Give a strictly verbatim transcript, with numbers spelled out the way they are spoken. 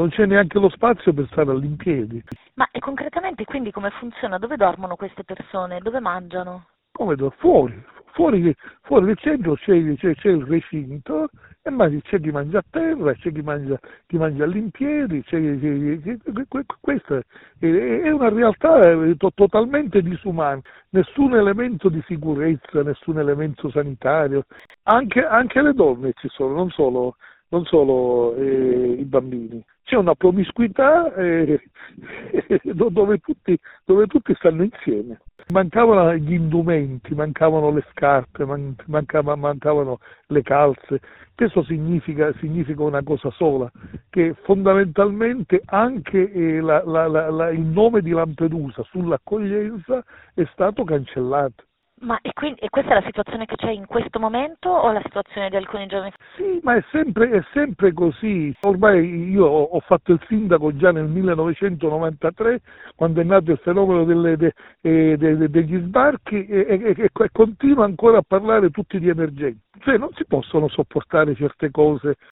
non c'è neanche lo spazio per stare all'impiedi. Ma e concretamente quindi come funziona? Dove dormono queste persone? Dove mangiano? Come do? Fuori, fuori, fuori del centro c'è, c'è, c'è il recinto e magari c'è chi mangia a terra, c'è chi mangia, chi mangia all'impiedi, c'è, c'è, c'è, c'è, questa è, è una realtà to, totalmente disumana, nessun elemento di sicurezza, nessun elemento sanitario, anche, anche le donne ci sono, non solo, non solo eh, i bambini. C'è una promiscuità eh, dove, tutti, dove tutti stanno insieme. Mancavano gli indumenti, mancavano le scarpe, man, mancava, mancavano le calze. Questo significa, significa una cosa sola, che fondamentalmente anche eh, la, la, la, la, il nome di Lampedusa sull'accoglienza è stato cancellato. Ma e, quindi, e questa è la situazione che c'è in questo momento o la situazione di alcuni giorni fa? Sì, ma è sempre, è sempre così. Ormai io ho, ho fatto il sindaco già nel millenovecentonovantatré, quando è nato il fenomeno delle, de, de, de, degli sbarchi e, e, e, e continuo ancora a parlare tutti di emergenza. Cioè non si possono sopportare certe cose